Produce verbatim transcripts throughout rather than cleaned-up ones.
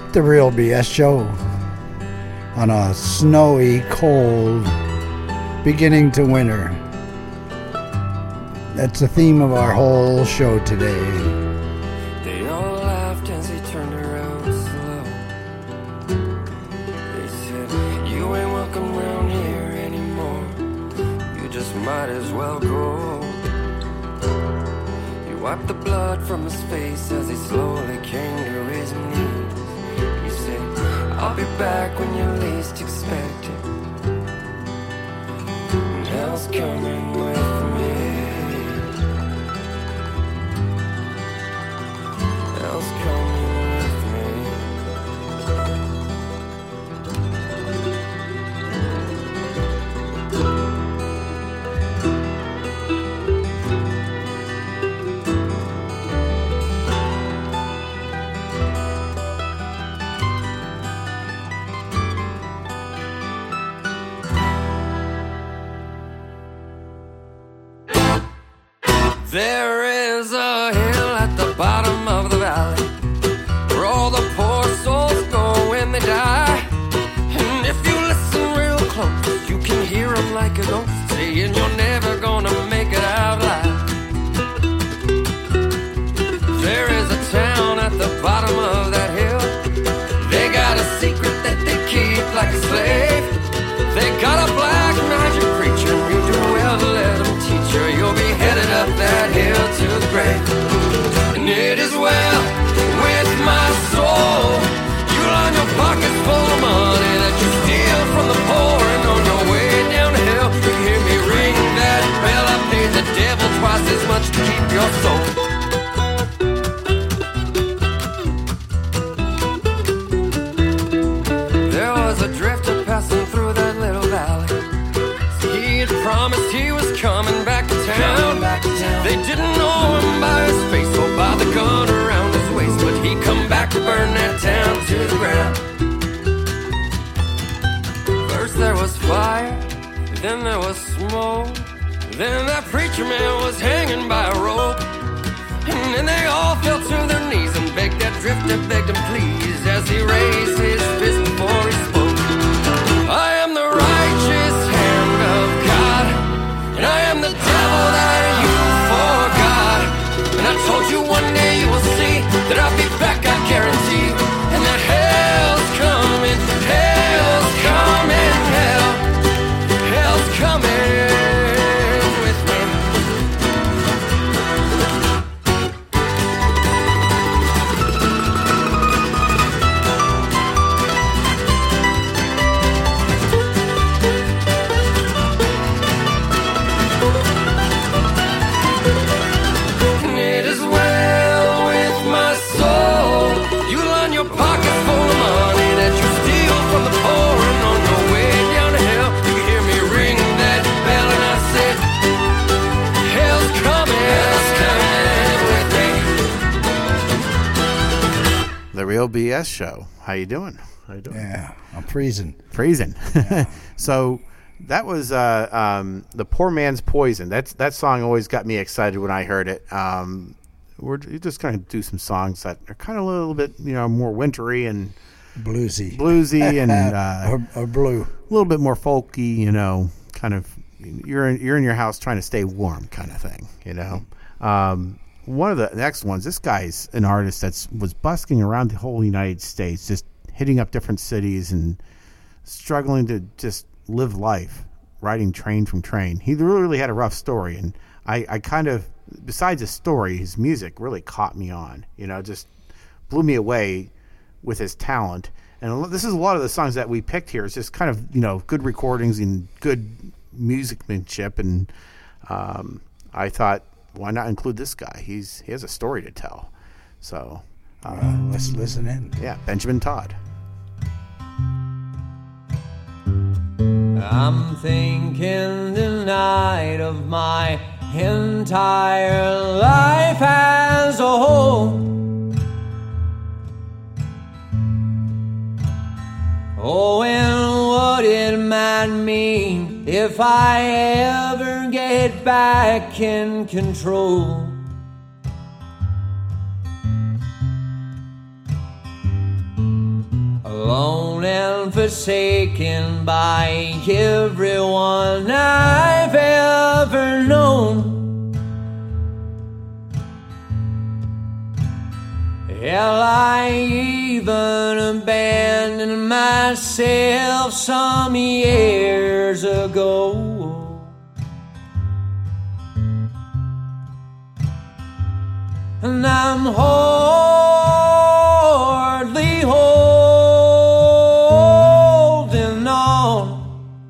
The Real B S Show on a snowy, cold beginning to winter. That's the theme of our whole show today. They all laughed as he turned around slow. They said, you ain't welcome around here anymore. You just might as well go. He wiped the blood from his face as he slowly came to his knees. He said, I'll be back when you least expect it. And hell's coming with me. Hell's coming with me. There is a hill at the bottom of the valley where all the poor souls go when they die. And if you listen real close, you can hear them like a ghost saying you're never gonna make it out alive. There is a town at the bottom of that hill. They got a secret that they keep like a slave. They got a black magic preacher. You do well to let them teach you. You'll be headed up that hill to the grave. And it is well with my soul. You line your pockets full of money that you steal from the poor. And on your way down the hill, you hear me ring that bell. I paid the devil twice as much to keep your soul. There was a drifter passing through that little valley. He had promised he was coming back to town. Back to town. They didn't know him by his face or by the gun around his waist, but he come back to burn that town to the ground. First there was fire, then there was smoke, then that preacher man was hanging by a rope. And then they all fell to their knees and begged that drifter, begged him please, as he raised his fist before he spoke. I am the righteous hand of God, and I am the devil that you forgot. And I told you one day you will see that I'll be back, I guarantee. And that hell's coming, hell's coming, hell, hell's coming with me. The Real B S Show. How you doing? How you doing? Yeah, I'm freezing. Freezing. Yeah. So that was uh, um, The Poor Man's Poison. That's that song always got me excited when I heard it. Um, we're just going to do some songs that are kind of a little bit, you know, more wintry and bluesy, bluesy, and uh, or, or blue, a little bit more folky. You know, kind of you're in, you're in your house trying to stay warm, kind of thing. You know. Um, One of the next ones, this guy's an artist that's was busking around the whole United States, just hitting up different cities and struggling to just live life, riding train from train. He really had a rough story, and I, I kind of, besides his story, his music really caught me on, you know, just blew me away with his talent. And this is a lot of the songs that we picked here. It's just kind of, you know, good recordings and good musicmanship, and um, I thought, why not include this guy? He's he has a story to tell. So uh, well, let's listen in. Yeah, Benjamin Todd. I'm thinking tonight of my entire life as a whole. Oh, and what it might mean if I ever get back in control. alone and forsaken by everyone I've ever known. Hell, I even abandoned myself some years ago. And I'm hardly holding on.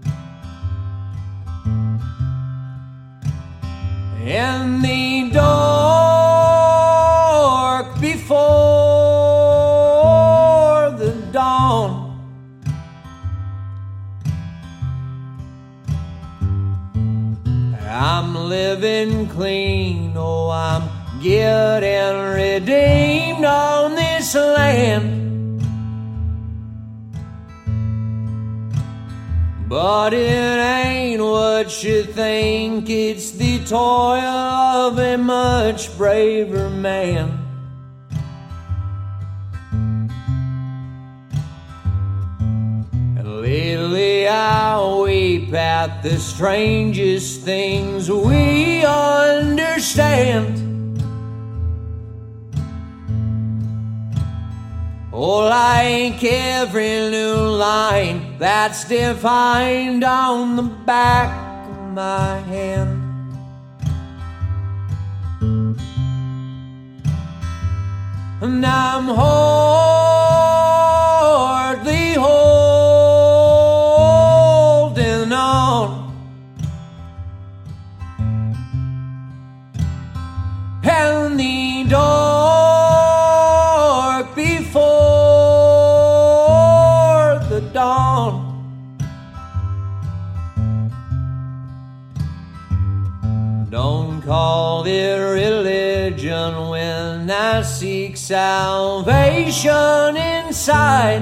In the dark before the dawn, I'm living clean, oh, I'm getting redeemed on this land. But it ain't what you think, it's the toil of a much braver man. And lately I weep at the strangest things we understand. Oh, like every new line that's defined on the back of my hand. And I'm hardly holding on. And the dark before the dawn, don't call it religion when I seek salvation inside.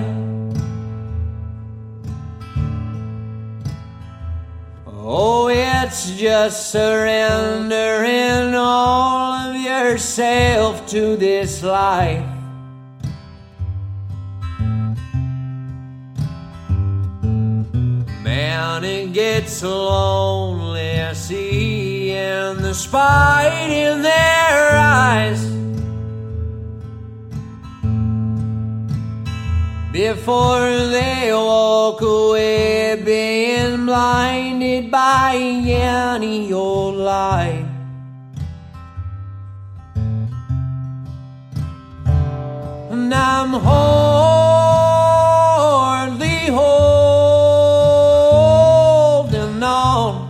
Oh, it's just surrendering all of yourself to this life. Man, it gets lonely seeing the spite in their eyes before they walk away, being blinded by any old lie. And I'm hardly holding on.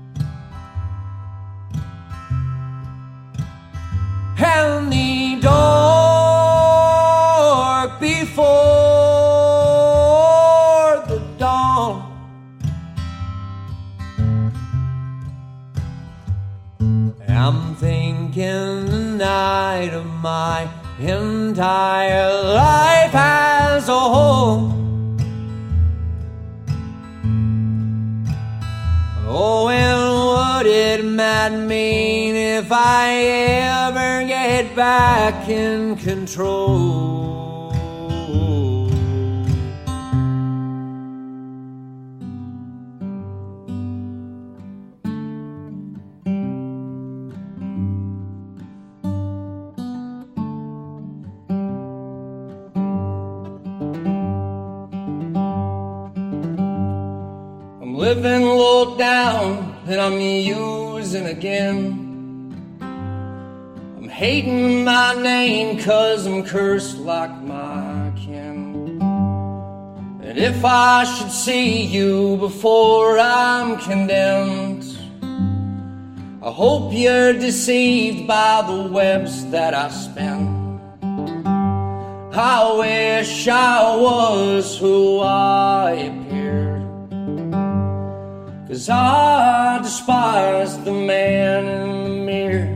And the dark before the dawn, I'm thinking tonight of my entire life as a whole. Oh, and would it might mean if I ever get back in control? I'm living low down and I'm using again. I'm hating my name 'cause I'm cursed like my kin. And if I should see you before I'm condemned, I hope you're deceived by the webs that I spin. I wish I was who I appeared, 'cause I despise the man in the mirror.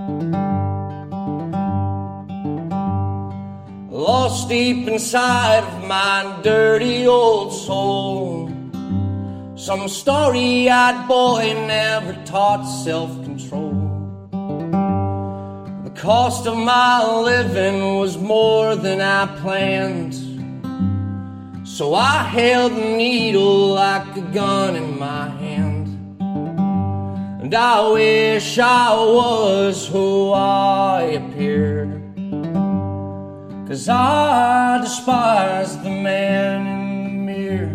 Lost deep inside of my dirty old soul, some starry-eyed boy never taught self-control. The cost of my living was more than I planned, So I held the needle like a gun in my hand, and I wish I was who I appeared, 'cause I despise the man in the mirror.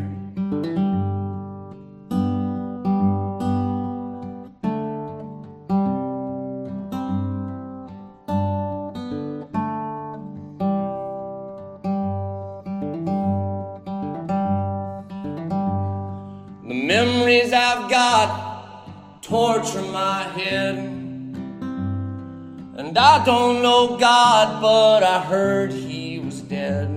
The memories I've got torture my head, and I don't know God, but I heard he was dead.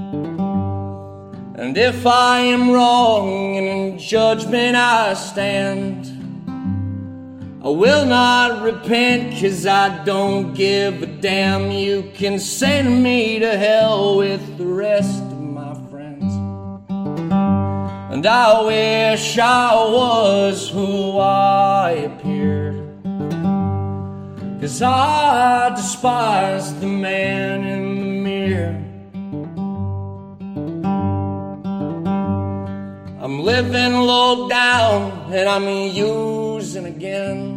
And if I am wrong and in judgment I stand, I will not repent, 'cause I don't give a damn. You can send me to hell with the rest of my friends, and I wish I was who I appeared, 'cause I despise the man in the mirror. I'm living low down and I'm using again.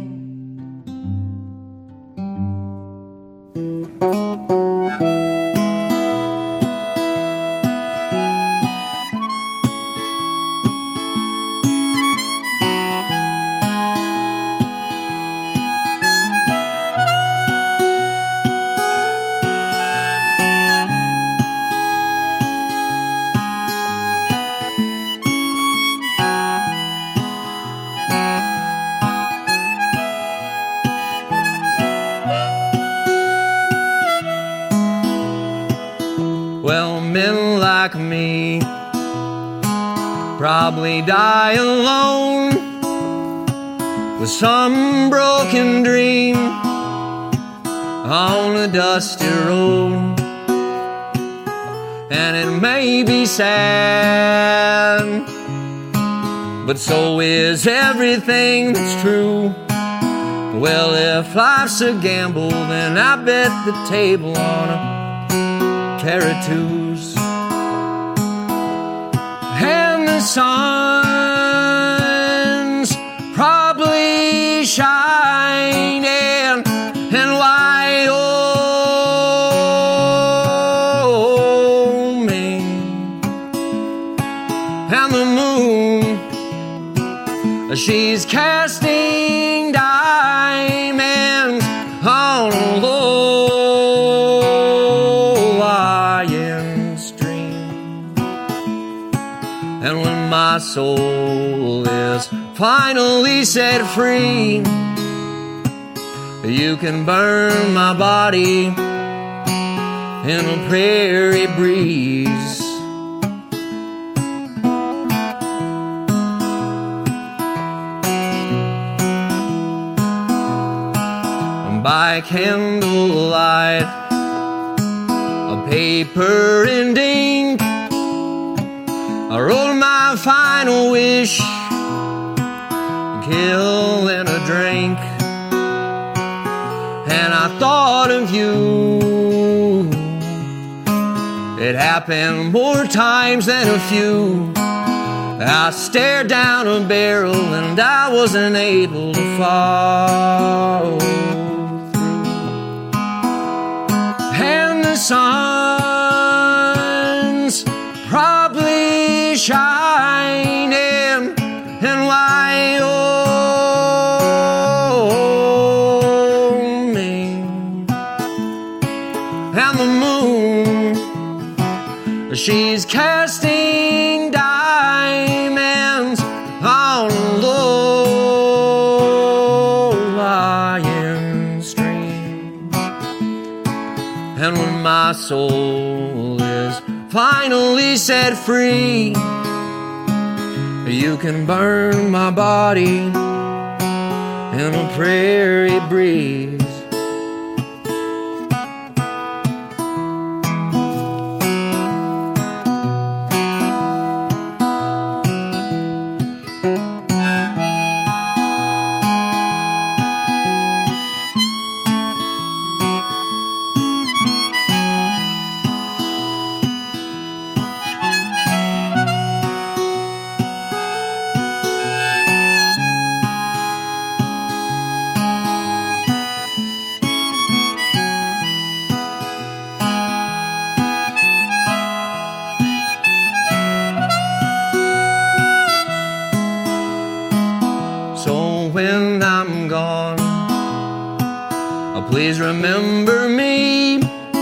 Well, men like me probably die alone with some broken dream on a dusty road. And it may be sad, but so is everything that's true. Well, if life's a gamble, then I bet the table on a pair of twos. And the sun's probably shining, and Wyoming, and the moon, she's casting diamonds on a low And when my soul is finally set free, you can burn my body in a prairie breeze. By candlelight, a paper and ink, I wrote my final wish, kill and a drink. And I thought of you. It happened more times than a few. I stared down a barrel and I wasn't able to fall through. And the sun's probably shining in Wyoming, and the moon, she's casting diamonds on a low-lying stream. And when my soul is finally set free, you can burn my body in a prairie breeze. Please remember me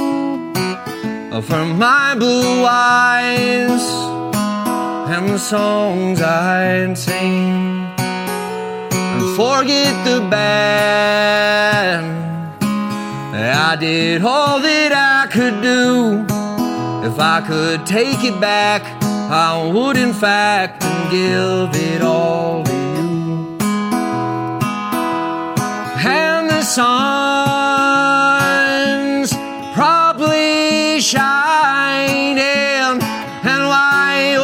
for my blue eyes and the songs I'd sing, and forget the bad. I did all that I could do. If I could take it back, I would in fact give it all to you. And the sun's probably shining, and why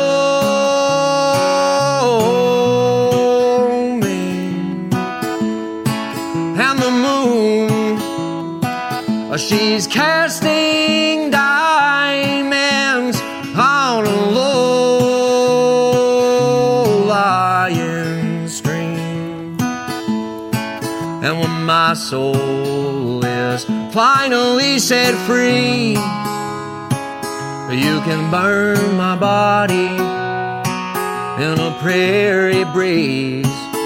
oh me, and the moon, she's casting diamonds on a low-lying stream. And when my soul is finally set free, you can burn my body in a prairie breeze.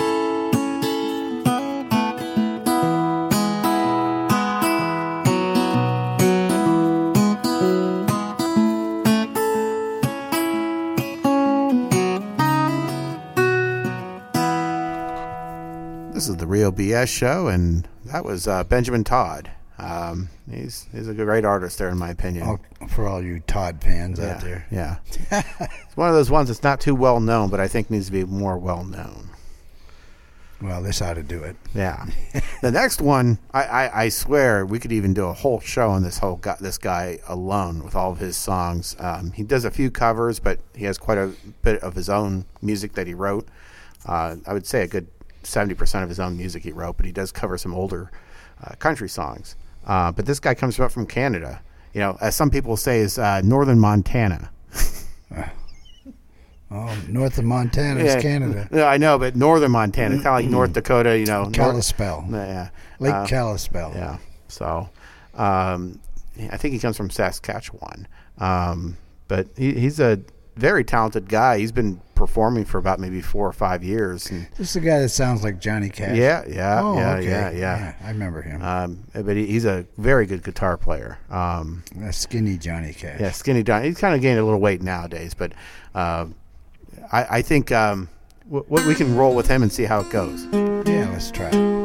This is the Real B S Show, and that was uh, Benjamin Todd. Um, he's he's a great artist there, in my opinion. Oh, for all you Todd fans yeah, out there. Yeah. It's one of those ones that's not too well known, but I think needs to be more well known. Well, this ought to do it. Yeah. The next one, I, I, I swear we could even do a whole show on this whole guy, this guy alone with all of his songs. Um, he does a few covers, but he has quite a bit of his own music that he wrote. Uh, I would say a good seventy percent of his own music he wrote, but he does cover some older uh, country songs. Uh, but this guy comes up from Canada. You know, as some people say, is uh, northern Montana. uh, oh, north of Montana is yeah, Canada. No, I know, but northern Montana, kind of like North Dakota, you know. Kalispell. North, yeah. Lake uh, Kalispell. Yeah. So, um, I think he comes from Saskatchewan. Um, but he, he's a very talented guy. He's been performing for about maybe four or five years. And this is the guy that sounds like Johnny Cash. Yeah, yeah, oh, yeah, okay. yeah, yeah, yeah. I remember him. Um, but he, he's a very good guitar player. Um, a skinny Johnny Cash. Yeah, skinny Johnny. He's kind of gained a little weight nowadays, but uh, I, I think um, w- w- we can roll with him and see how it goes. Yeah, let's try it.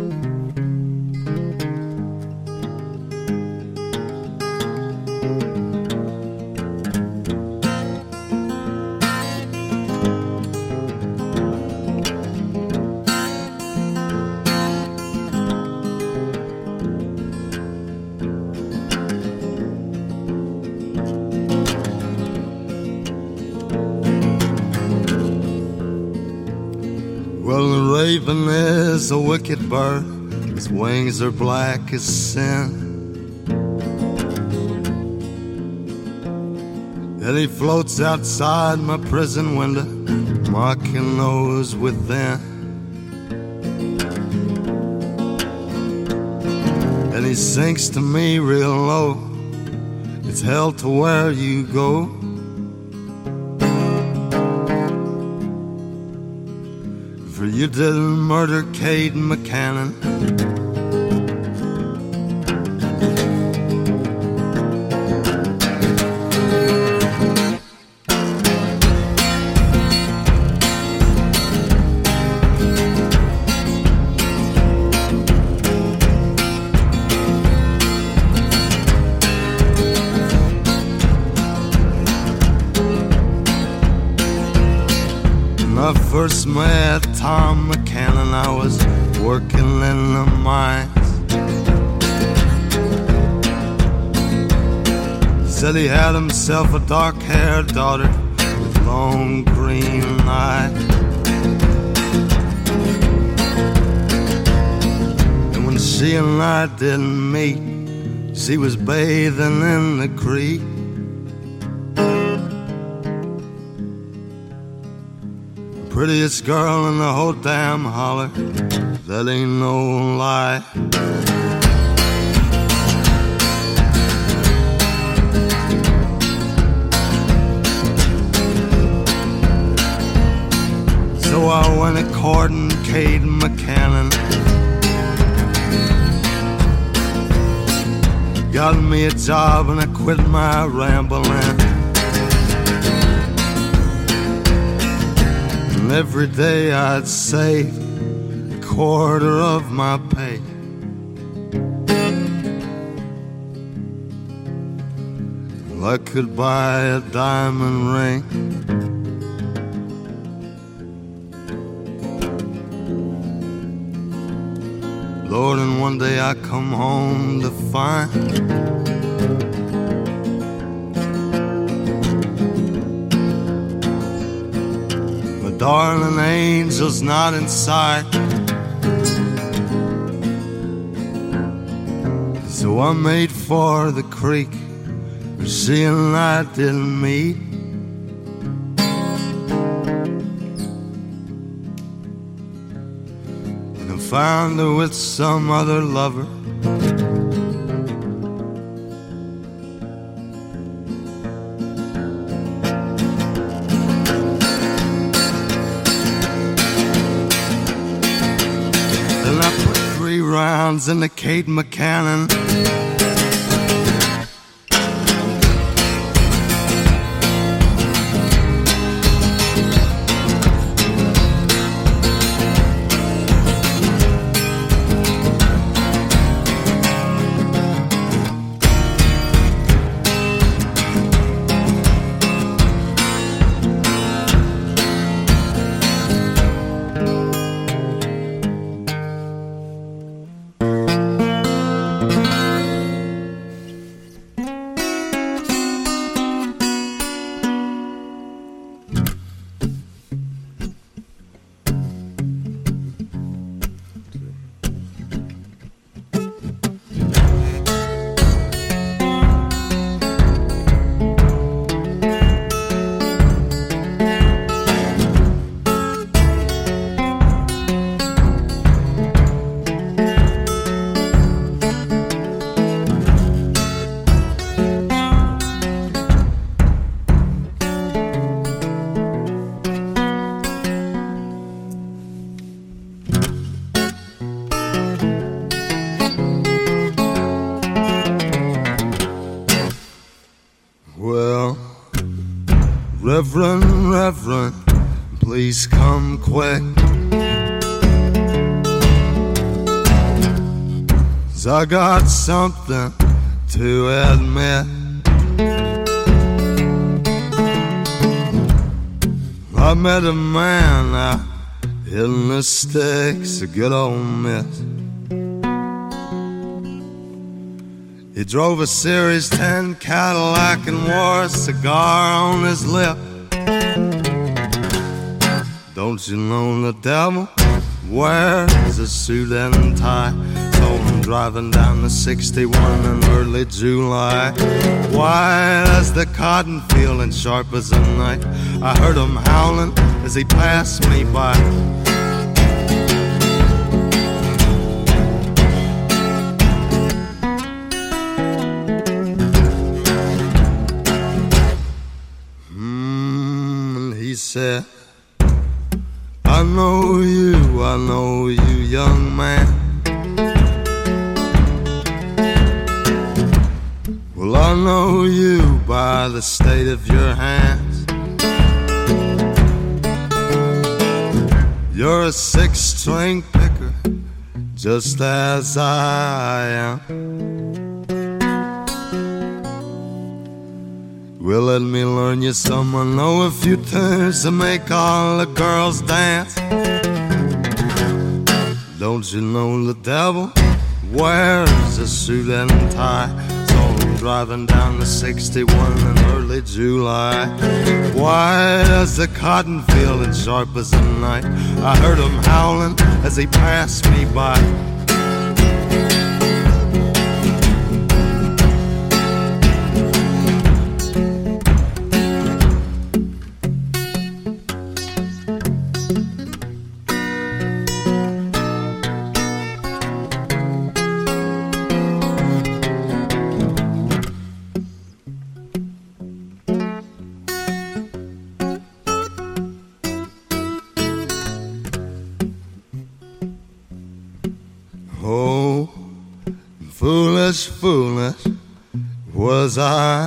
Well, the raven is a wicked bird. His wings are black as sin. And he floats outside my prison window, mocking those within. And he sings to me real low, it's hell to where you go. For you didn't murder Cade McCannon. First met Tom McCannon, I was working in the mines. Said he had himself a dark-haired daughter with long green eyes. And when she and I didn't meet, she was bathing in the creek. Prettiest girl in the whole damn holler, that ain't no lie. So I went a courting Cade McCannon. find me a job and I quit my rambling. And every day I'd save a quarter of my pay. I could buy a diamond ring. Lord, and one day I come home to find my darling angel's not in sight. So I made for the creek she and I didn't meet. And I found her with some other lover. Then I put three rounds in the Kate McCannon. Reverend, Reverend, please come quick. 'Cause I got something to admit. I met a man out in the sticks, a good old miss. He drove a Series ten Cadillac and wore a cigar on his lip. Don't you know the devil wears a suit and tie? Saw him driving down the sixty-one in early July. White as the cotton field and sharp as a knife. I heard him howling as he passed me by. He said, I know you, I know you, young man. Well, I know you by the state of your hands. You're a six-string picker, just as I am. Well, let me learn you some. I know a few tunes to make all the girls dance. Don't you know the devil wears a suit and tie? Saw him driving down the sixty-one in early July. White as the cotton field and sharp as a knife. I heard him howling as he passed me by. was I.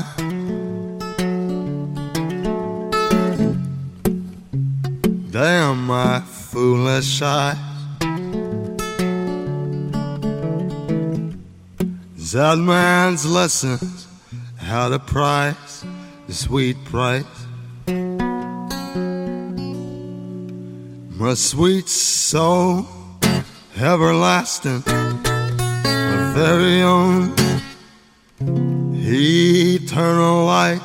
Damn my foolish eyes. That man's lessons, how to price the sweet price. My sweet soul, everlasting, my very own eternal light.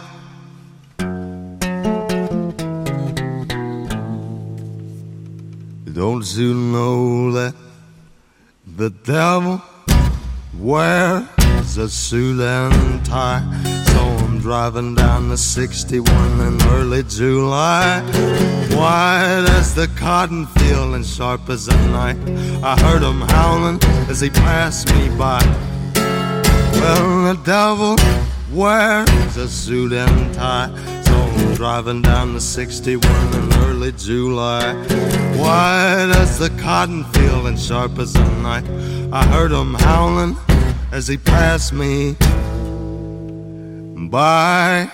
Don't you know that the devil wears a suit and tie? So I'm driving down the sixty-one in early July, white as the cotton field and sharp as a knife. I heard him howling as he passed me by. Well, the devil wears a suit and tie, so I'm driving down the sixty-one in early July, white as the cotton field and sharp as a knife. I heard him howling as he passed me by.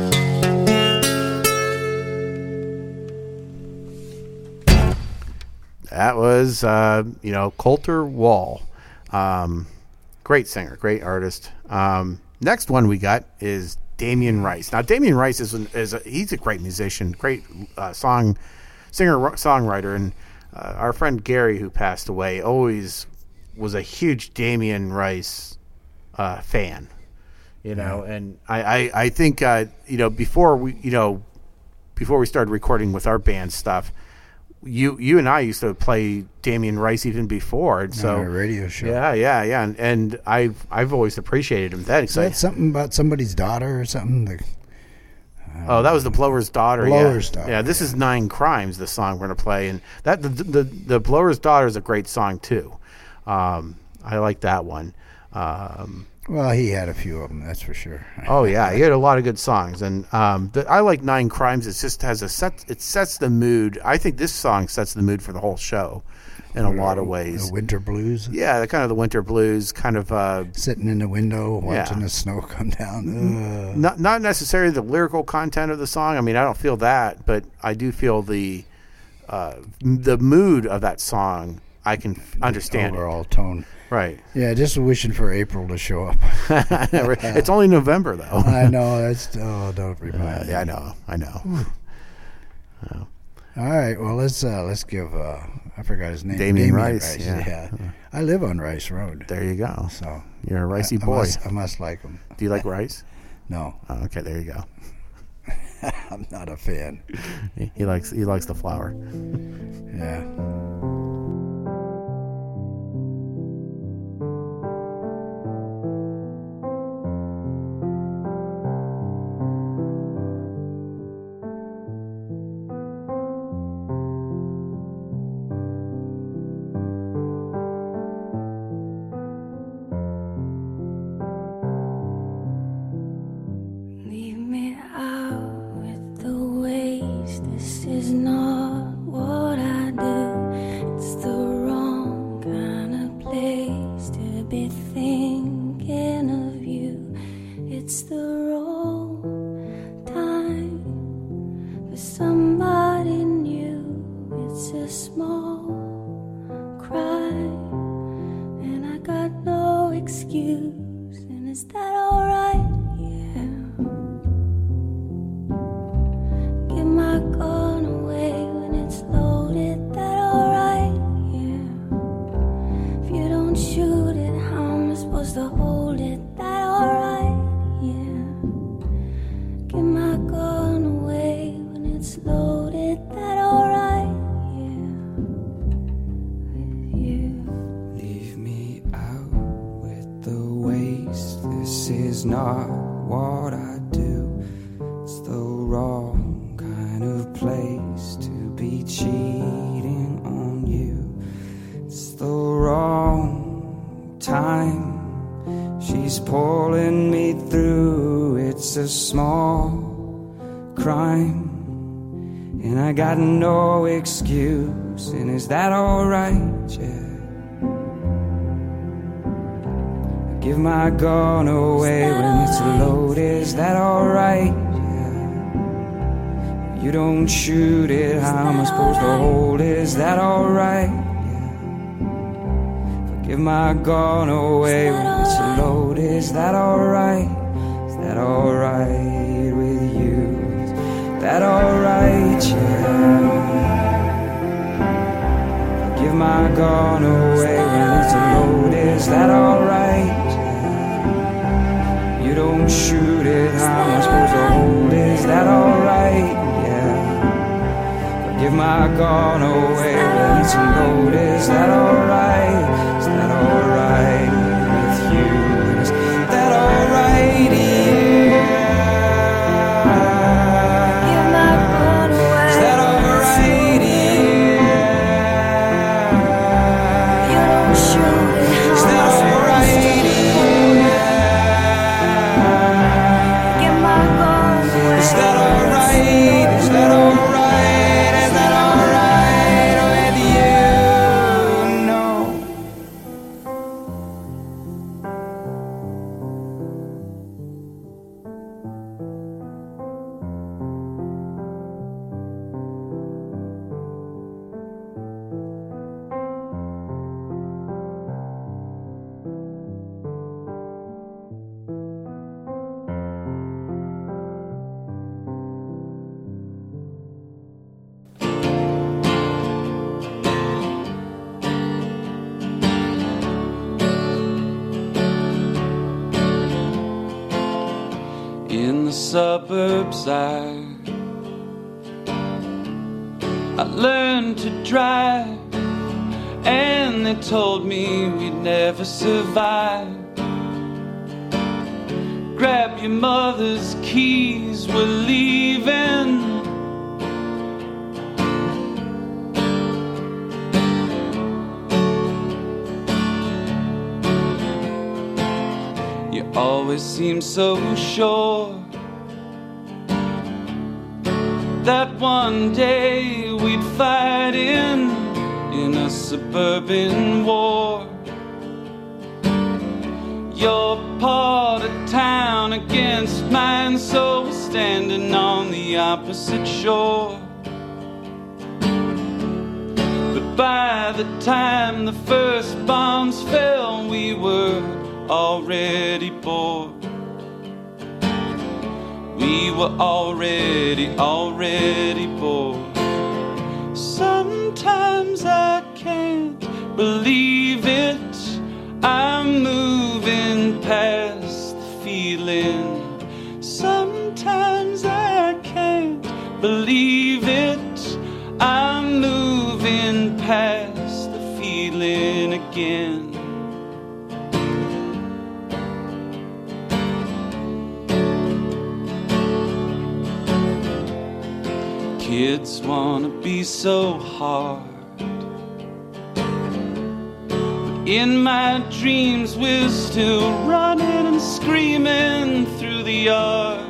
That was, uh, you know, Colter Wall. Um, great singer, great artist. Um, next one we got is Damien Rice. Now, Damien Rice is, an, is a, he's a great musician, great uh, song singer, songwriter, and uh, our friend Gary, who passed away, always was a huge Damien Rice uh, fan. You know, yeah. and I, I, I think uh, you know before we you know before we started recording with our band stuff, you you and I used to play Damien Rice even before, and so on a radio show. Yeah, yeah, yeah, and, and I've I've always appreciated him then. Is that something about somebody's daughter or something? Like, oh, that was the Blower's Daughter. Blower's yeah. Daughter. Yeah, this yeah. is Nine Crimes. The song we're gonna play, and that the the, the Blower's Daughter is a great song too. Um, I like that one. Um, well, he had a few of them, that's for sure. Oh yeah, he had a lot of good songs, and um, the, I like Nine Crimes. It just has a set. It sets the mood. I think this song sets the mood for the whole show, in a lot of ways. The winter blues. Yeah, the kind of the winter blues, kind of uh, sitting in the window watching yeah. the snow come down. Ugh. Not not necessarily the lyrical content of the song. I mean, I don't feel that, but I do feel the uh, the mood of that song. I can f- understand overall it. tone. Right. Yeah, just wishing for April to show up. It's only November, though. I know. That's oh, don't remind uh, me. Yeah, I know. I know. oh. All right. Well, let's uh, let's give. Uh, I forgot his name. Damien, Damien Rice. Rice. Yeah. yeah. I live on Rice Road. There you go. So you're a ricey I, I boy. Must, I must like him. Do you like rice? No. Oh, okay. There you go. I'm not a fan. He, he likes he likes the flour. Yeah. Got no excuse, and is that all right? Yeah. Give my gun away when it's loaded, is that alright? Yeah. You don't shoot it, how am I supposed to hold it, is that alright? Yeah. Give my gun away when it's loaded, is that alright? Is that alright with you? Is that alright? Yeah. Give my gun away when it's loaded, is that alright? You don't shoot it, how am I supposed to hold it, is that alright? Yeah. Give my gun away when it's loaded, is that alright? Is that alright with you? Is that alright? Yeah. Give my gun away. Is that alright? Yeah. You don't shoot it, Is that alright? give my gun away. Is that alright? Is that alright? Is that alright with you? No. In the suburbs I I learned to drive, and they told me we'd never survive. Grab your mother's keys, we're leaving. You always seem so sure that one day we'd fight in in a suburban war. Your part of town against mine, so we're standing on the opposite shore. But by the time the first bombs fell, we were already bored. We were already, already bored. Sometimes I can't believe it, I'm moving past the feeling. Sometimes I can't believe it, I'm moving past the feeling again. Kids wanna be so hard, but in my dreams we're still running and screaming through the yard.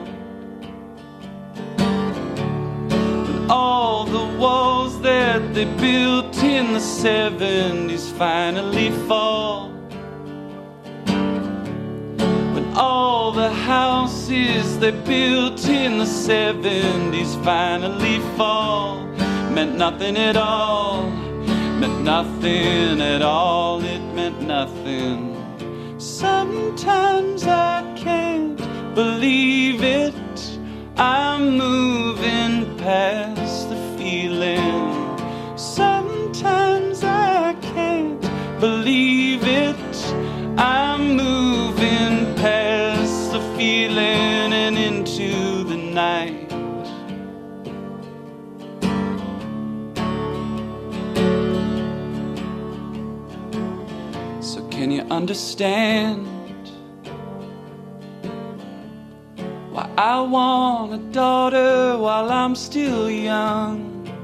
When all the walls that they built in the seventies finally fall, all the houses they built in the seventies finally fall, meant nothing at all, meant nothing at all, it meant nothing. Sometimes I can't believe it, I'm moving past the feeling. Sometimes I can't believe it, I'm moving past the feeling and into the night. So can you understand why I want a daughter while I'm still young?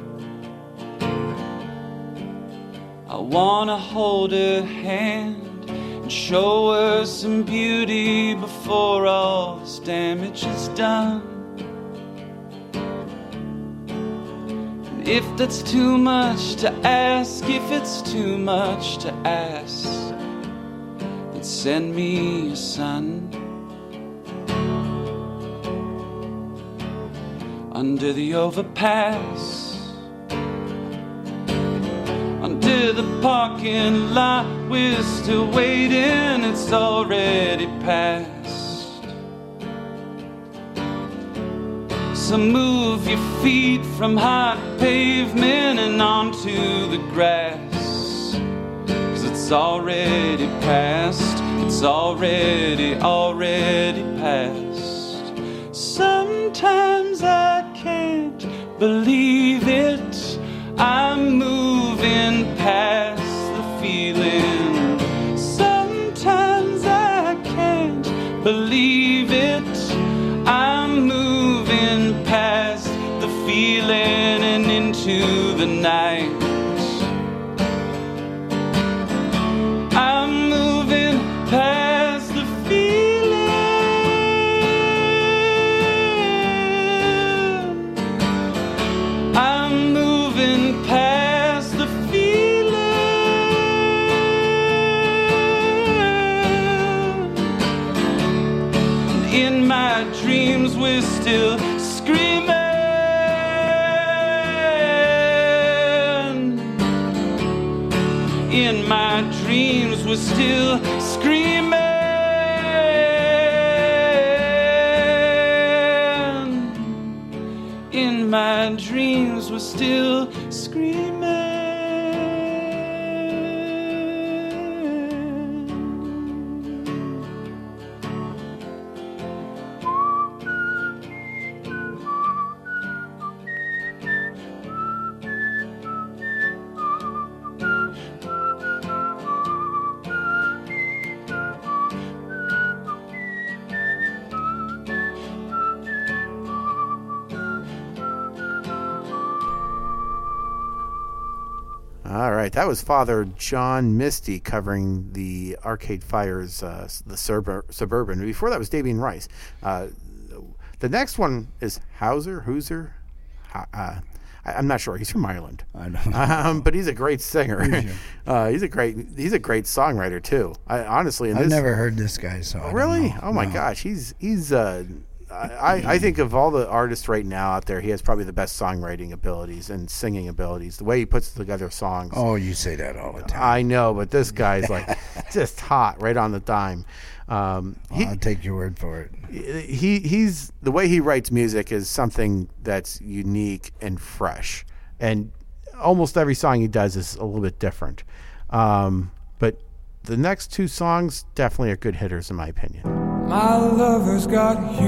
I wanna hold her hand and show her some beauty before all this damage is done. And if that's too much to ask, if it's too much to ask, then send me a son under the overpass, under the parking lot. We're still waiting, it's already past. So move your feet from hot pavement and onto the grass, 'cause it's already past, it's already, already past. Sometimes I can't believe it, I'm moving past the feeling. Sometimes I can't believe it, I'm moving past the feeling and into the night. I'm moving past the feeling. I'm moving past the feeling. In my dreams we're still screaming. In my dreams we're still screaming. In my dreams we're still screaming. All right, that was Father John Misty covering the Arcade Fire's uh, the Suburb- Suburban. Before that was Damien Rice. Uh, the next one is Hauser, Hooser. Uh, I, I'm not sure. He's from Ireland, I don't know. um, but he's a great singer. uh, he's a great he's a great songwriter too. I, honestly, in I've this, never heard this guy, so I don't really. know. Oh my No. gosh, he's he's. Uh, I, I think of all the artists right now out there, he has probably the best songwriting abilities and singing abilities. The way he puts together songs. Oh, you say that all the time. I know, but this guy's like just hot, right on the dime. Um, he, I'll take your word for it. he he's the way he writes music is something that's unique and fresh, and almost every song he does is a little bit different. Um, but the next two songs definitely are good hitters in my opinion. My lover's got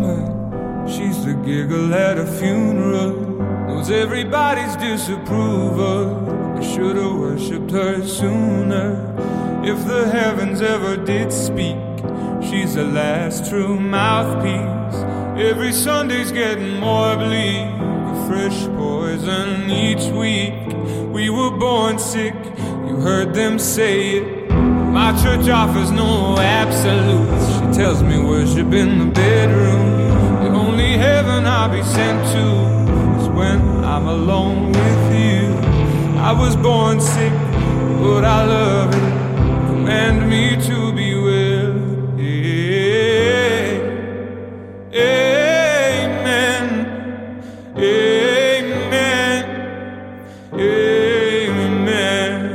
humor. She's the giggle at a funeral. Knows everybody's disapproval. I should've worshipped her sooner. If the heavens ever did speak, she's the last true mouthpiece. Every Sunday's getting more bleak, a fresh poison each week. We were born sick, you heard them say it. My church offers no absolutes. She tells me worship in the bedroom. The only heaven I'll be sent to is when I'm alone with you. I was born sick, but I love it. Command me to be well. Yeah. Amen. Amen. Amen.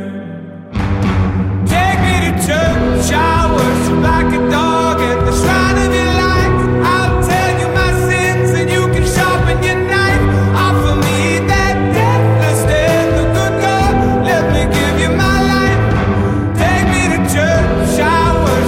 Take me to church, I worship like a dog at the shrine of your light. I'll tell you my sins and you can sharpen your knife. Offer me that deathless death, the good God, let me give you my life. Take me to church, I worship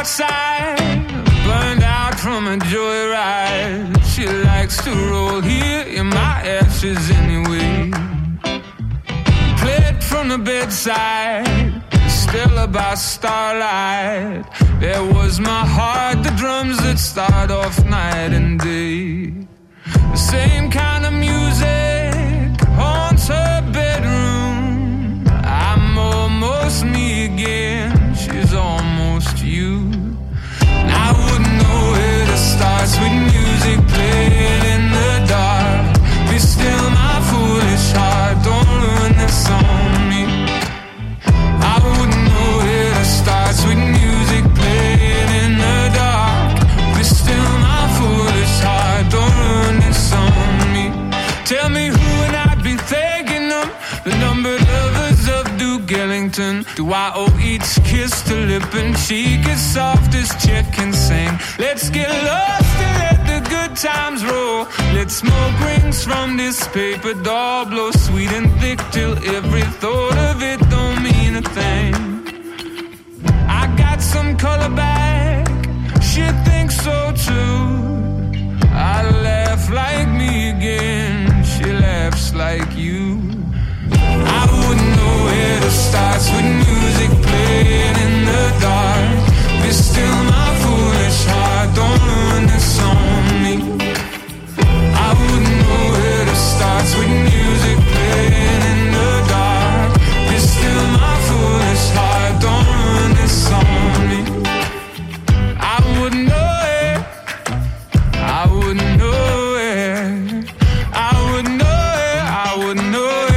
outside, burned out from a joyride. She likes to roll here in my ashes anyway. Played from the bedside, still about starlight. There was my heart, the drums that start off night and day. The same kind of music haunts her bedroom. I'm almost me again, she's almost you. And I wouldn't know where to start. Sweet music playing in the dark. Be still my foolish heart, don't ruin this on me. I wouldn't know where to start. Sweet music playing in the dark. Be still my foolish heart, don't ruin this on me. Tell me who and I'd be thanking them. The numbered lovers of Duke Ellington. Do I owe each kiss to lip and cheek as soft as Chet can sing? Let's get lost and let the good times roll. Let smoke rings from this paper doll blow sweet and thick till every thought of it don't mean a thing. I got some color back, she thinks so too. I laugh like me again, she laughs like you. I wouldn't know where to start. Sweet music playing in the dark. Be still my foolish heart, don't ruin this on me. I wouldn't know where to start. Sweet music playing in the dark. Be still my foolish heart, don't ruin this on me. I wouldn't know it, I wouldn't know it, I wouldn't know it, I wouldn't know it.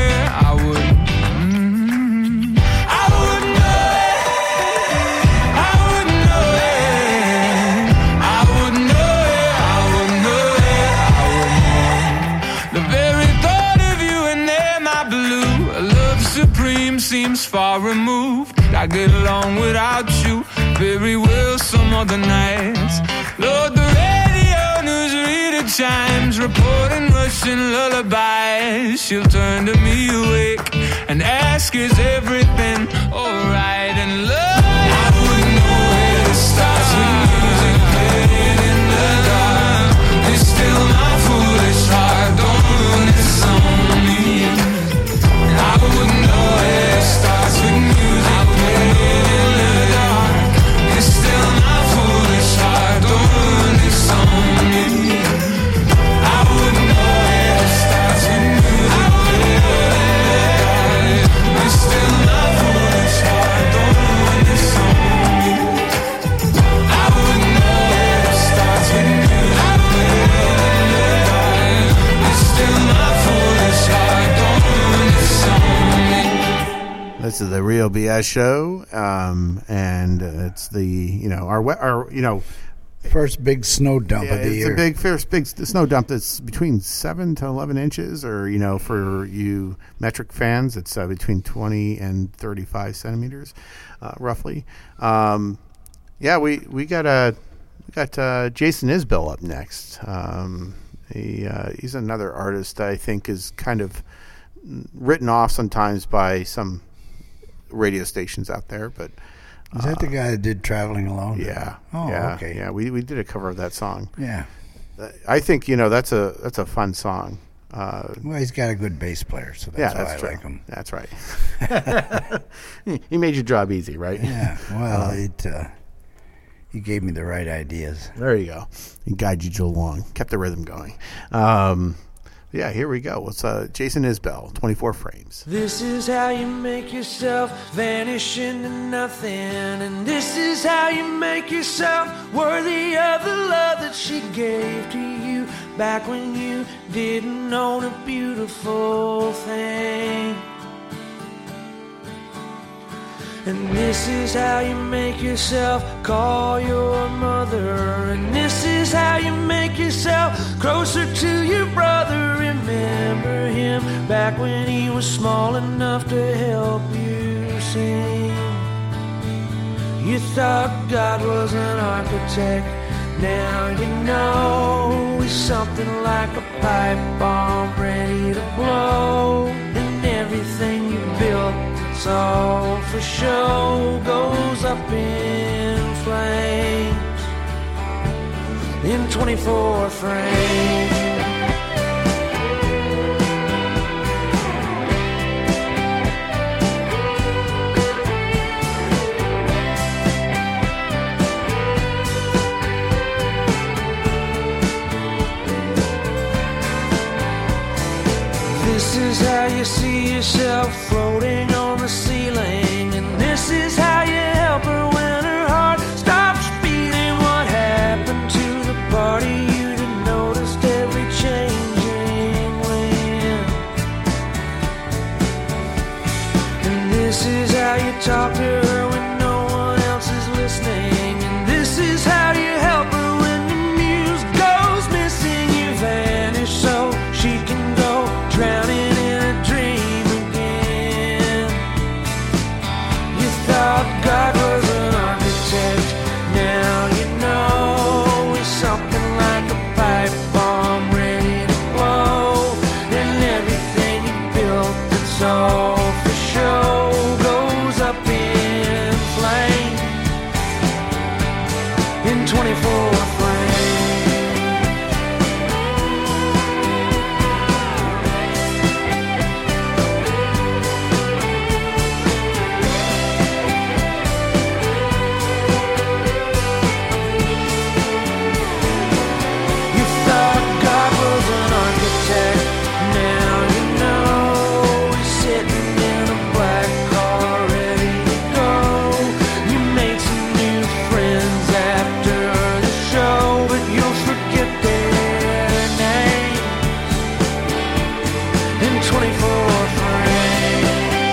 Seems far removed. I get along without you very well some other nights. Lord, the radio news reader chimes, reporting Russian lullabies. She'll turn to me awake and ask, is everything alright? And love, I wouldn't know where to start. Sweet music playing in the dark. It's still my foolish heart, don't ruin this on me. I wouldn't know where to start. Sweet music playing in the dark. It's still my foolish heart, don't ruin this on me. I wouldn't know where to start. Sweet music playing in the dark. It's still my foolish heart, don't ruin this on me. I wouldn't know where to start. Sweet music playing in the dark. It's still my foolish heart, don't ruin this on me. This is the Real B S Show, um, and it's the you know our we- our you know first big snow dump yeah, of the it's year. a big first big snow dump that's between seven to eleven inches, or you know for you metric fans, it's uh, between twenty and thirty-five centimeters, uh, roughly. Um, yeah, we we got a we got uh, Jason Isbell up next. Um, he uh, he's another artist I think is kind of written off sometimes by some radio stations out there, but is that uh, the guy that did Traveling Alone? Yeah. Oh, yeah, okay. Yeah, we we did a cover of that song. Yeah. I think you know that's a that's a fun song. Uh, well, he's got a good bass player, so that's, yeah, why that's I true. like him. That's right. He made your job easy, right? Yeah. Well, uh, it uh, he gave me the right ideas. There you go. He guided you along, kept the rhythm going. Um, Yeah, here we go. It's uh, Jason Isbell, twenty-four frames. This is how you make yourself vanish into nothing. And this is how you make yourself worthy of the love that she gave to you back when you didn't own a beautiful thing. And this is how you make yourself call your mother. And this is how you make yourself closer to your brother. Remember him back when he was small enough to help you sing. You thought God was an architect. Now you know he's something like a pipe bomb ready to blow. And everything you built, it's all for show, goes up in flames. in twenty-four frame. This is how you see yourself floating on the ceiling, and this is how you help her when her heart stops beating. What happened to the party you didn't notice every changing wind? And this is how you talk to her when no one else is listening, and this is how you help her when the muse goes missing. You vanish so she can go drowning in a dream again. You thought God was an architect, now you know he's something like a pipe bomb ready to blow. And everything you built that's all for show goes up in flames in twenty-four frames. You thought God was an architect, now you know he's sitting in a black car ready to go. You made some new friends after the show, but you'll forget their names in twenty-four frames.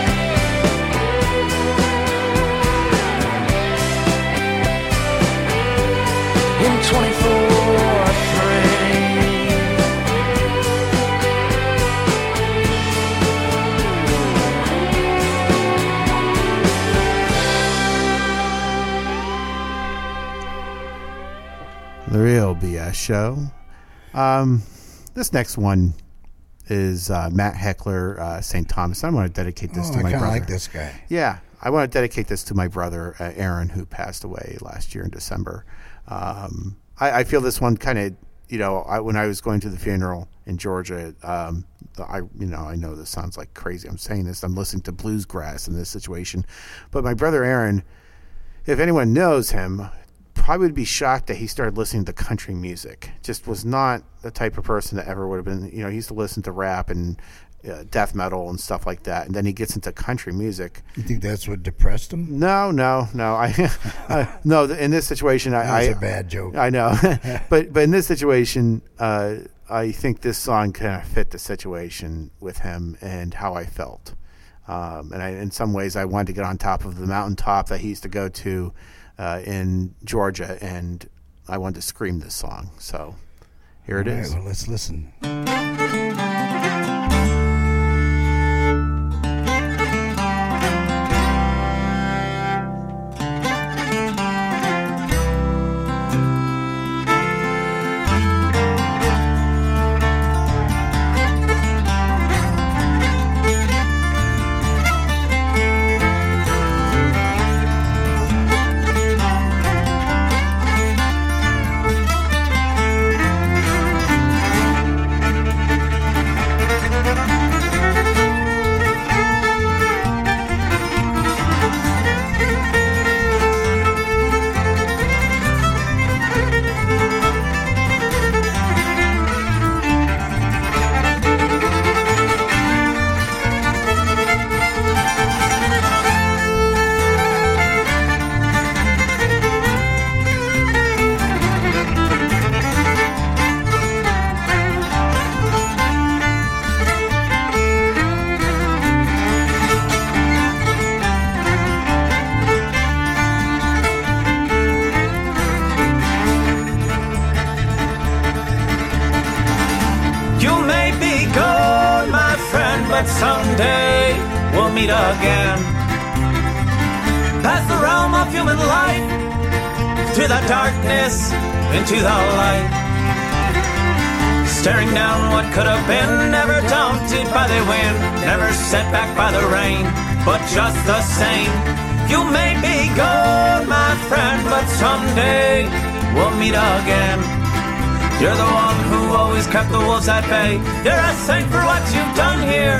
In twenty-four frames. The Real B S Show. Um, this next one is uh, Matt Heckler, uh, Saint Thomas. I want to dedicate this Oh, to I my kind of brother. like this guy. Yeah, I want to dedicate this to my brother, uh, Aaron, who passed away last year in December. Um, I, I feel this one kind of, you know, I, when I was going to the funeral in Georgia, um, the, I, you know, I know this sounds like crazy. I'm saying this. I'm listening to bluesgrass in this situation. But my brother, Aaron, if anyone knows him, probably would be shocked that he started listening to country music. Just was not the type of person that ever would have been, you know, he used to listen to rap and uh, death metal and stuff like that. And then he gets into country music. You think that's what depressed him? No, no, no. I, uh, no. In this situation, I, That was I a bad joke. I know, but but in this situation, uh, I think this song kind of fit the situation with him and how I felt. Um, and I, in some ways, I wanted to get on top of the mountaintop that he used to go to uh, in Georgia, and I wanted to scream this song. So here it All right, is. well, let's listen. but someday we'll meet again. Past the realm of human life, to the darkness, into the light. Staring down what could have been, never daunted by the wind, never set back by the rain, but just the same. You may be gone, my friend, but someday we'll meet again. You're the one who always kept the wolves at bay. You're a saint for what you've done here.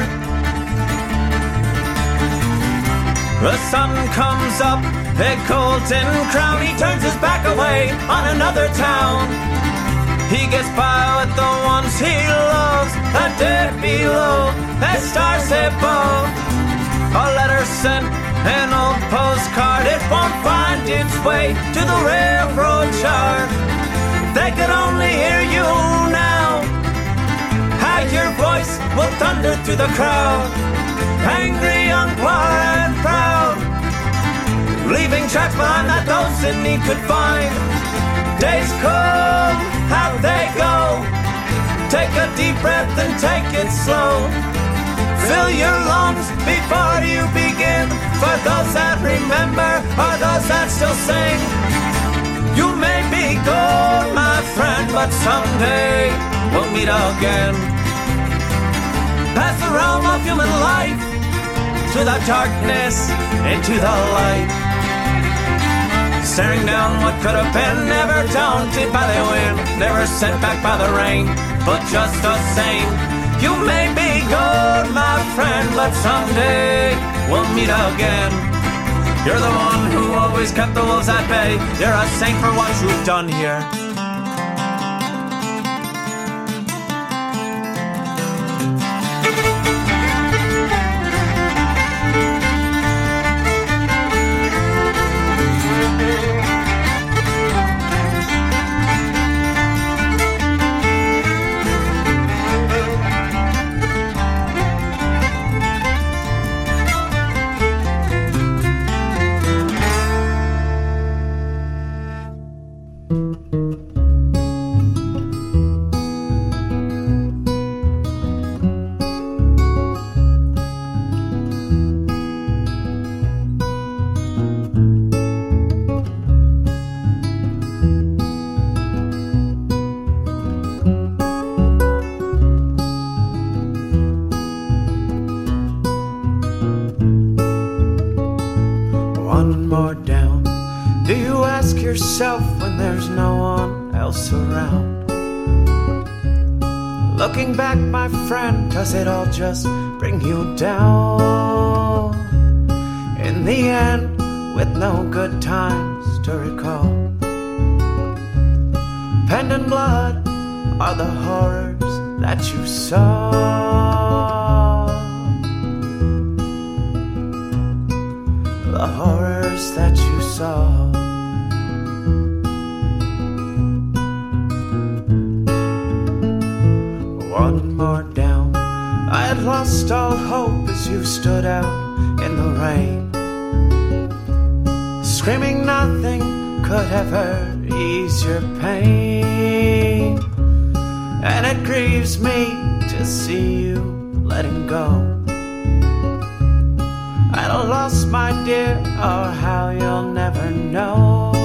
The sun comes up, a golden crown. He turns his back away on another town. He gets by with the ones he loves, a dead below, a stars above. A letter sent, an old postcard, it won't find its way to the railroad chart. They could only hear you now. How your voice will thunder through the crowd. Angry, young, poor and proud, leaving tracks behind that those in need could find. Days come, how they go. Take a deep breath and take it slow. Fill your lungs before you begin. For those that remember, or those that still sing. You may be gone, my friend, but someday we'll meet again. Past the realm of human life, to the darkness, into the light. Staring down what could have been, never daunted by the wind, never sent back by the rain, but just the same. You may be gone, my friend, but someday we'll meet again. You're the one who always kept the wolves at bay. You're a saint for what you've done here. When there's no one else around, looking back, my friend, does it all just bring you down? In the end, with no good times to recall, pen and blood are the horrors that you saw. The horrors that you saw. One more down. I had lost all hope as you stood out in the rain, screaming nothing could ever ease your pain. And it grieves me to see you letting go. I'd have lost my dear, or how you'll never know.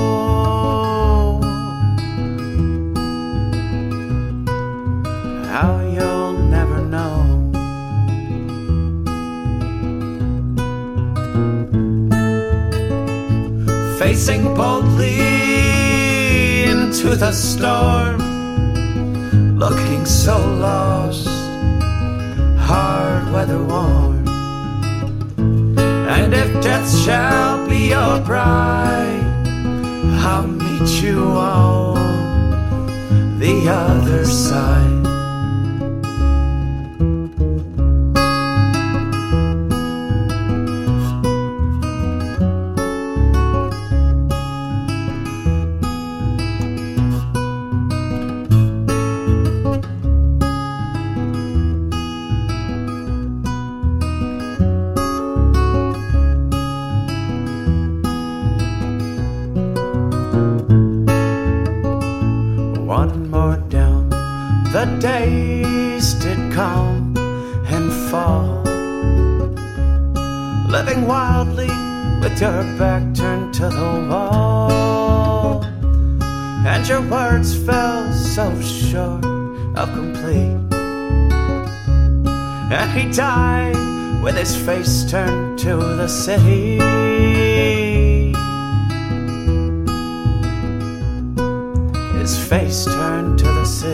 How you'll never know. Facing boldly into the storm, looking so lost, hard weather worn. And if death shall be your bride, I'll meet you on the other side. One more down. The days did come and fall, living wildly with your back turned to the wall, and your words fell so short of complete. And he died with his face turned to the city. His face turned to the city.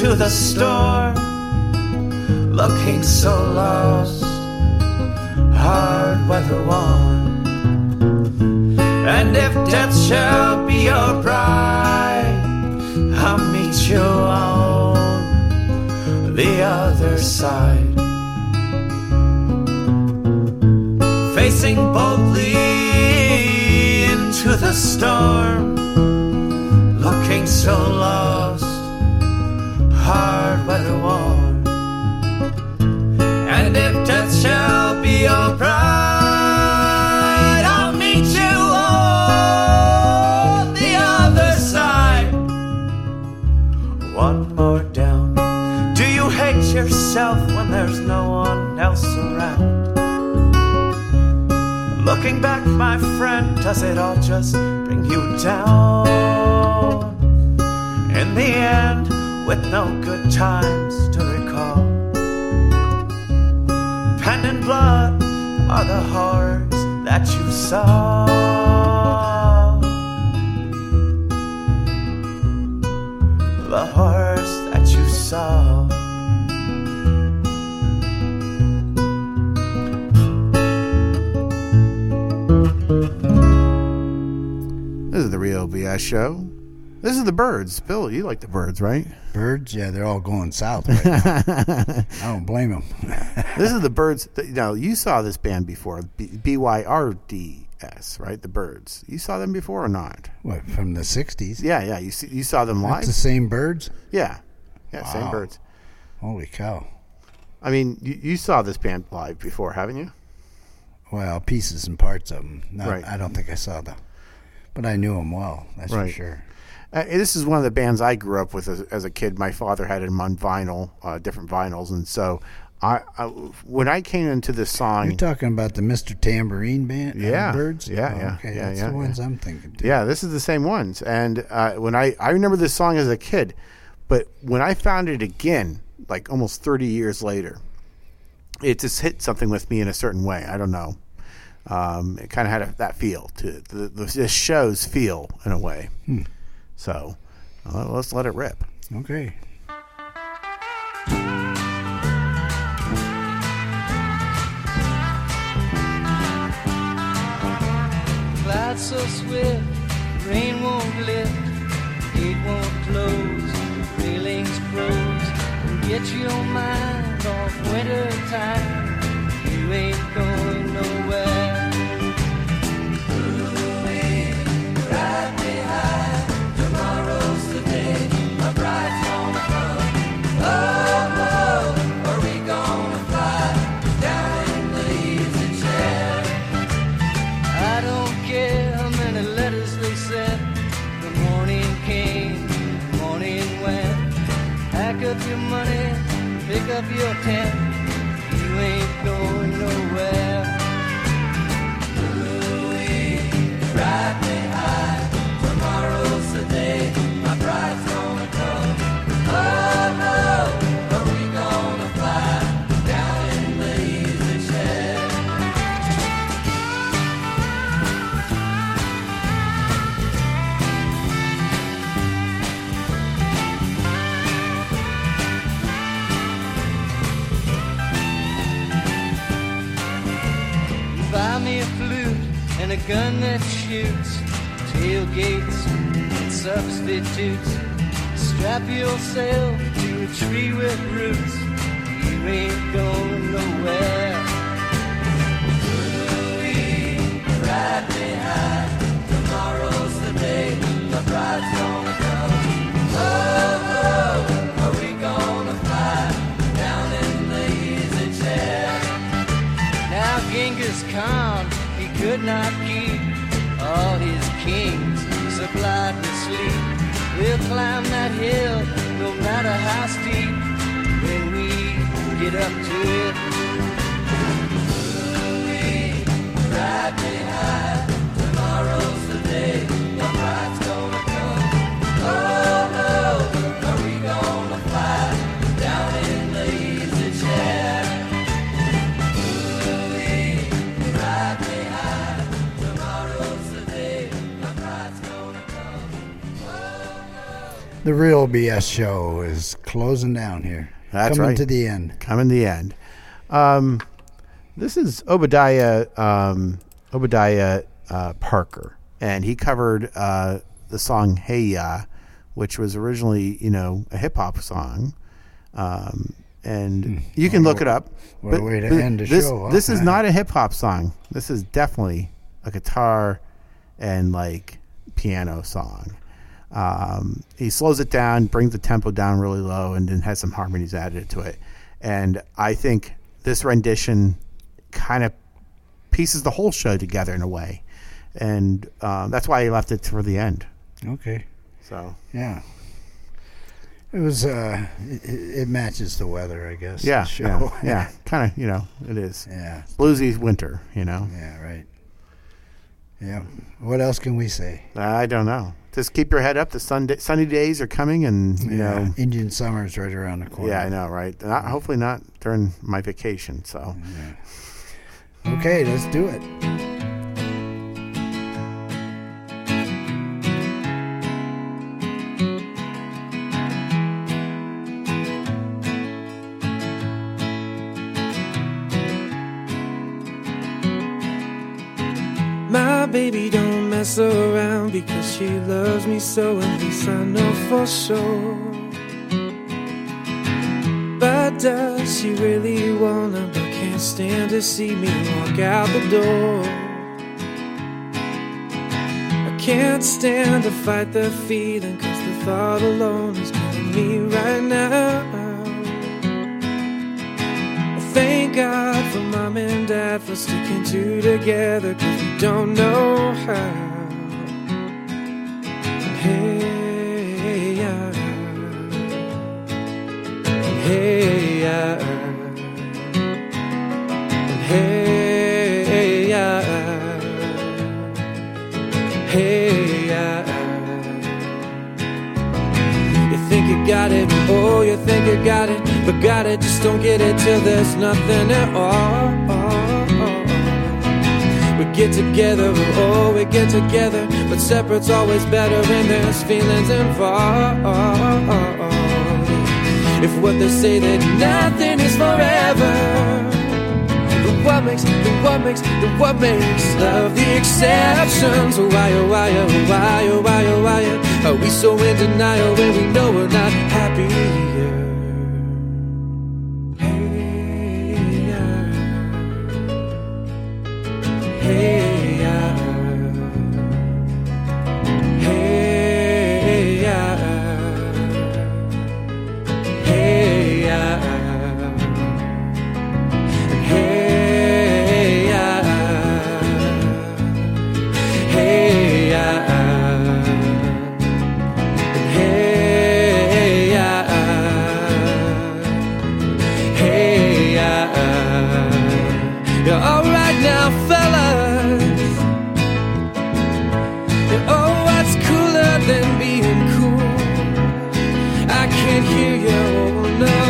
into the storm, looking so lost, hard weather worn. And if death shall be your bride, I'll meet you on the other side. Facing boldly into the storm, looking so lost, hard weather worn. And if death shall be your bride, I'll meet you on the other side. One more down. Do you hate yourself when there's no one else around? Looking back, my friend, does it all just bring you down? In the end, with no good times to recall, pen and blood are the horrors that you saw. The horrors that you saw. This is the Real B S Show. This is the Birds. Bill, you like the Birds, right? Birds? Yeah, they're all going south right now. I don't blame them. This is the Birds. You know, you saw this band before, B Y R D S, right? The Birds. You saw them before or not? What, from the sixties? Yeah, yeah. You see, you saw them live? That's the same Birds? Yeah. Yeah, Wow. same Birds. Holy cow. I mean, you, you saw this band live before, haven't you? Well, pieces and parts of them. Not, Right. I don't think I saw them. But I knew them well, that's Right. for sure. Uh, this is one of the bands I grew up with as, as a kid. My father had them on vinyl, uh, different vinyls, and so I, I when I came into this song, You're talking about the Mister Tambourine Band? uh, Yeah. Birds? Yeah, Oh, yeah, Okay, yeah, that's yeah, the ones yeah. I'm thinking too. yeah, this is the same ones. And uh, when I I remember this song as a kid, but when I found it again, like almost thirty years later, it just hit something with me in a certain way. I don't know. Um, it kind of had a, that feel to it. The, the, the show's feel in a way. Hmm. So uh, let's let it rip. Okay. Clouds so swift, rain won't lift, gate won't close, railings froze. Get your mind off winter time, you ain't going nowhere. Ooh-wee, ride me high, tomorrow's the day, my bride's gonna come. Oh, oh, are we gonna fly down in the easy chair? I don't care how many letters they sent. The morning came, the morning went. Pack up your money, pick up your tent. You ain't going nowhere. Ooh-wee, ride me high. Tomorrow's the day, my bride's gonna come. Oh no, are we gonna fly down in the easy chair? Buy me a flute and a gun that shoots, tailgates and substitutes. Strap yourself to a tree with roots. You ain't going nowhere. Ooh-wee, ride me high. Tomorrow's the day, my bride's gonna come. Oh, oh, are we gonna fly down in the easy chair? Now Genghis Khan, he could not keep all his kings supplied with sleep. We'll climb that hill, no matter how steep, when we get up to it. Ooh-wee, ride me high, tomorrow's the day, my bride's gonna come. Oh no, are we gonna fly down in the easy chair? Ooh-wee, ride me high, tomorrow's the day, my bride's gonna come. The The real B S show is closing down here. That's Coming right. to the end. Coming to the end. Um, this is Obadiah um, Obadiah uh, Parker, and he covered uh, the song "Hey Ya," which was originally, you know, a hip hop song. Um, and you can look it up. What a way to end the this, show. This is huh? not a hip hop song. This is definitely a guitar and like piano song. Um, he slows it down, brings the tempo down really low, and then has some harmonies added to it. And I think this rendition kind of pieces the whole show together in a way. And um, that's why he left it for the end. Okay. So yeah, it was. Uh, it, it matches the weather, I guess. Yeah, the show. yeah, yeah. Kind of, you know, it is. Yeah. Bluesy winter, you know. Yeah, right. Yeah. What else can we say? I don't know. Just keep your head up. The sun sunny days are coming, and you yeah. know, Indian summer's right around the corner. Yeah, I know, right? Not, hopefully not during my vacation. So. Yeah. Okay, let's do it. My baby don't mess around because she loves me so, at least I know for sure. But does she really wanna, but can't stand to see me walk out the door? I can't stand to fight the feeling, cause the thought alone is killing me right now. Thank God for Mom and Dad for sticking two together, cause we don't know how. Hey, yeah. Hey, yeah. Hey, yeah. Hey, yeah. You think you got it, oh, you think you got it, but got it, just don't get it till there's nothing at all. We get together, oh, we get together, but separate's always better when there's feelings involved. If what they say that nothing is forever, then what makes, then what makes, then what makes love the exceptions? Why, oh, why, oh, why, oh, why, oh, why are we so in denial when we know we're not happy here? Hey, yeah. Hey, yeah. Hey, yeah. Hey, yeah. Hey, yeah. Hey, yeah. Hey, yeah. You're all right now, fellas. Oh, what's cooler than being cool? I can't hear you, oh no.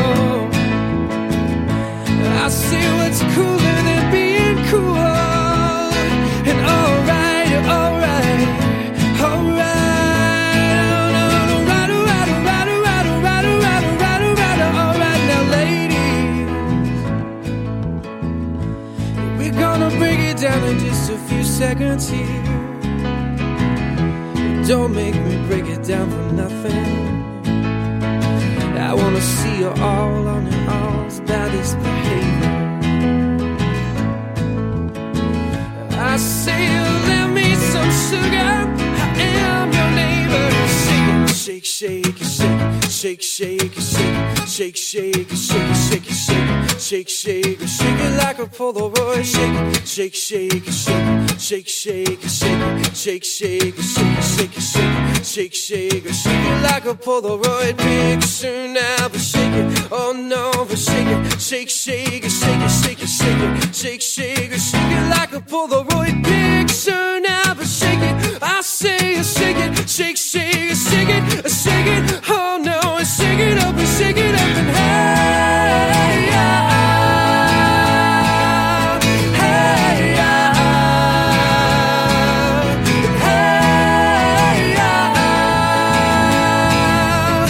I say what's cooler than being cool. And alright, alright, alright. Alright, alright, alright, alright, alright, alright, alright, alright, alright. Now, ladies, we're gonna break it down in just a few seconds here. Don't make me break it down for nothing. I wanna see you all on your all's baddest behavior. I say, lend me some sugar, I am your neighbor. Shake, shake, shake, shake, shake, shake, shake, shake, shake, shake, shake, shake, shake, shake, shake it like a Polaroid. Shake, shake, shake, shake, shake, shake, shake, shake, shake, shake, shake, shake, shake, shake, shake it like a Polaroid picture now. But shake it, oh no, but shake it, shake, shake, shake, shake, shake, shake, shake, shake it like a Polaroid picture now. But shake it, I say, shake it, shake, shake, shake it, shake it, oh no, and shake it up and shake it up and hey, yeah. Hey, yeah. Hey, yeah.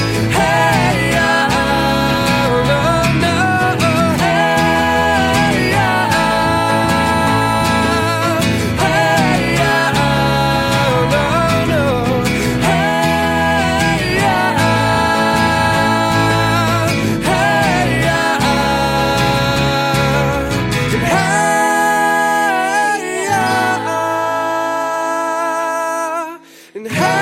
And how